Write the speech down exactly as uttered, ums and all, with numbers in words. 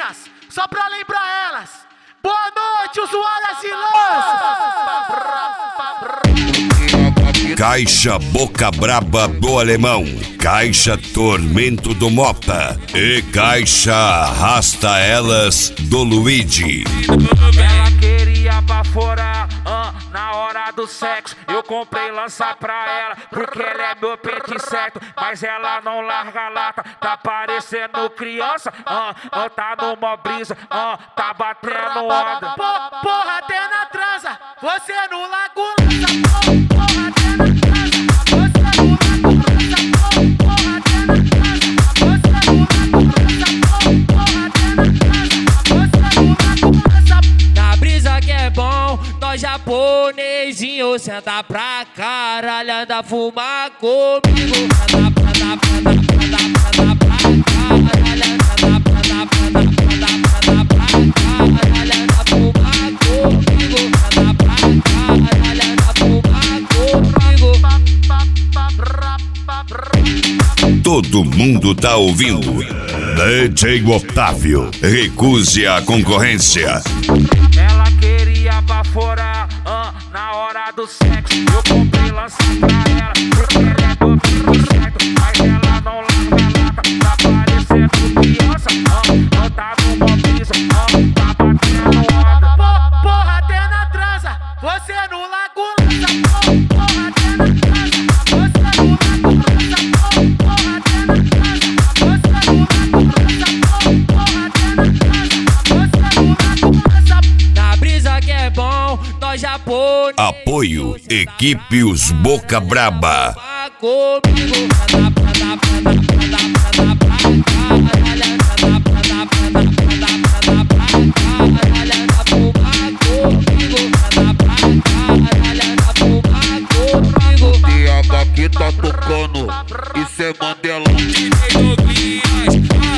novinhas, só pra lembrar elas. Boa noite, usuárias e lãs. Caixa Boca Braba do Alemão, Caixa Tormento do Mota e Caixa Arrasta Elas do Luigi. Ela queria baforar uh, na hora do sexo. Eu comprei lança pra ela porque ela é meu pente certo. Mas ela não larga a lata, tá parecendo criança. Uh, uh, tá numa brisa, uh, tá batendo onda. Porra, até na transa, você no lago lança. Porra, até na transa, você no lago lança. Porra, até na transa, você no lago lança. Porra, até na transa, você no lago lança. Na brisa que é bom, nós japonesinho senta pra caralho, anda fumar comigo. Anda, anda, anda, anda, anda, anda pra caralho, anda, anda, anda, anda, anda pra caralho, anda fumar comigo. Anda pra caralho, anda fumar comigo. Todo mundo tá ouvindo. D J Otávio, recuse a concorrência. Ela queria baforar uh, na hora do sexo. Eu comprei lança pra ela porque ela é meu pente certo. Mas ela não larga a lata, tá parecendo criança. Uh, uh, tá numa brisa, uh, tá batendo onda. Porra, até na transa, você no lago lança. Porra, até na transa, você no lago lança. Porra, até na transa, você no lago lança. Porra, até na transa, você no lago lança. Na brisa que é bom, nós japonesinho Apoio Equipe Os Boca Braba. comigo. Anda, anda, anda, anda, anda pra caralho, anda, anda, anda, anda, anda pra caralho, anda fumar comigo. Anda pra caralho, anda fumar comigo. D H que tá tocando, isso é Mandela. D J Douglas,